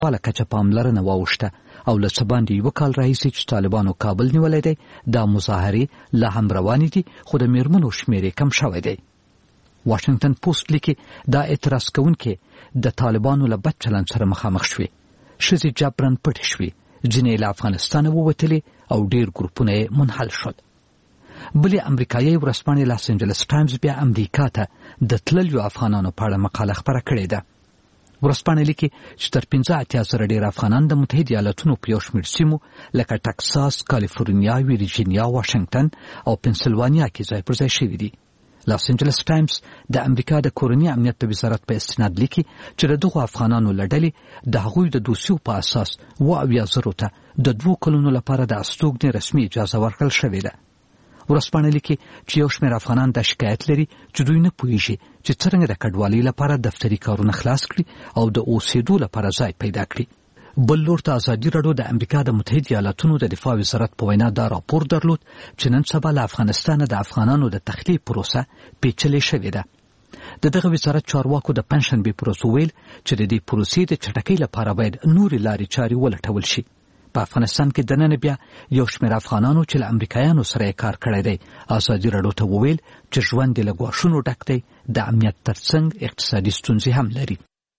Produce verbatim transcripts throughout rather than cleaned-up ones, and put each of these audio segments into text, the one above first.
والا کچه پاملرنه واوښته او له څه باندې یو کال راهیسې چې طالبانو کابل نیولی دی دا مظاهرې لا هم روانې دي خو د میرمنو شمېر کم شوی دی. واشنگټن پوسټ لیکي دا اعتراض کوونکي د طالبانو له بد چلند سره مخامخ شوي. ښځې جبرن پټې شوې، ځینې له افغانستانه ووتلې او ډېر ګروپونه یې منحل شول. بلې امریکایي ورځپاڼې لاس انجلس ټایمز بیا امریکا ته د تللیو افغانانو په اړه مقاله خپره کړې ده. ورځپاڼې لیکي چې تر پنځه اتیا زره ډېر افغانان د متحده ایالتونو په یو شمېر سیمو لکه ټکساس، کالیفورنیا، ویرجینیا، واشنګټن او پنسلوانیا کې ځای پر ځای شوي دي. لاس انجلس ټایمز د امریکا د کورني امنیت د وزارت په استناد لیکي چې د دغو افغانانو له ډلې د هغوی د دوسیو په اساس اوه اویا زرو ته د دوو کلونو لپاره د استوګنې رسمي اجازه ورکړل شوې ده. ورځپاڼه لیکي چې یو شمېر افغانان دا شکایت لري چې دوی نه پوهیږي چې څرنګه د کډوالۍ لپاره دفتري کارونه خلاص کړي او د اوسېدو لپاره ځای پیدا کړي. بل لور ته ازادي راډیو د امریکا د متحده ایالتونو د دفاع وزارت په وینا دا راپور درلود چې نن سبا له افغانستانه د افغانانو د تخلیې پروسه پیچلې شوې ده. د دغه وزارت چارواکو د پنجشنبې په ورځ وویل چې د دې پروسې د چټکۍ لپاره باید نورې لارې چارې ولټول شي. په افغانستان کې دننه بیا یو شمېر افغانانو چې له امریکایانو سره یې کار کړی دی ازادي راډیو ته وویل چې ژوند یې له ګواښونو ډک دی، د امنیت ترڅنګ اقتصادي ستونزې هم لري.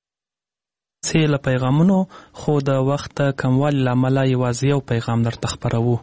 څه له پیغامونو خو د وخت کموالي له امله یوازې یو پیغام درته خپروو.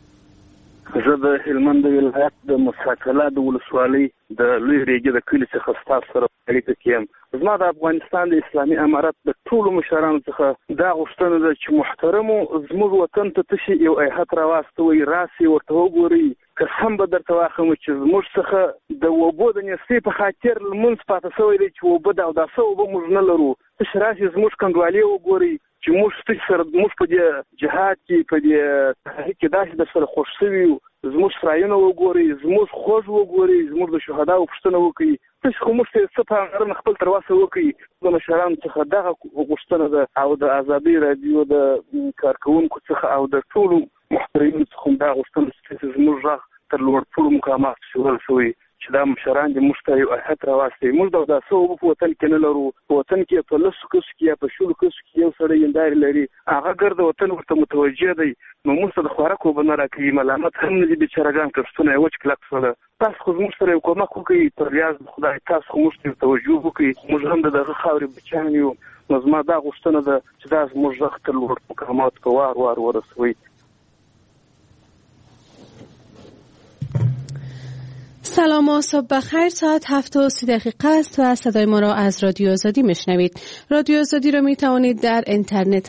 زه د هلمند ولایت د مساکله د ولسوالۍ د لوی ریګې د کلي څخه ستاسو سره اړیکه کې یم. زما د افغانستان د اسلامي امارت د ټولو مشرانو څخه دا غوښتنه ده چې محترمو زموږ وطن ته تشي یو ایهات راواستوي، راسي ورته وګورئ. قسم به درته واخلم چې زموږ څخه د اوبو د نیستۍ په خاطر لمونځ پاته شوی دی چې اوبه د اوداسه اوبه موږ نه لرو. تاسو راسئ زموږ کنډوالې وګورئ چې موږ ستاسو سره موږ په دې جهاد کې په دې تحریک کې داسې د سره خوښ شوي یو. زموږ سرایونه وګورئ، زموږ خوږ وګورئ، زموږ د شهداو پوښتنه وکړئ. تاسو خو موږ ته څه پاملرنه خپل تر وسه وکړئ. د مشرانو څخه دغه غوښتنه ده او د ازادۍ راډیو د کارکوونکو څخه او د ټولو محترمینو څخه دا غوښتنه چې زموږ غږ تر لوړ ټولو مقاماتو شوړل شوی چې دا مشران دې موږ ته یو ایهات راواستوي. موږ د اوداسه اوبه په وطن کې نه لرو. په وطن کې په لسو کسو کې یا په شلو کسو کې یو سړی هندارې لري، هغه ګرد وطن ورته متوجه دی، نو موږ ته د خوراک اوبه نه راکوي. ملامت هم نه دي بیچارهګان، کښتونه یې وچ کلک شوله. تاسو خو زموږ سره یو کومک وکړئ، پر ریاض د خدای تاسو خو موږ ته توجه وکړئ. موږ هم د دغه خاورې بچیان یو. نو زما دا غوښتنه ده چې دا زموږ غږ تر لوړ مقاماتو ته وار وار ورسوئ. سلام و صبح بخیر. ساعت هفت و سی دقیقه است و صدای ما را از رادیو آزادی میشنوید. رادیو آزادی را می توانید در اینترنت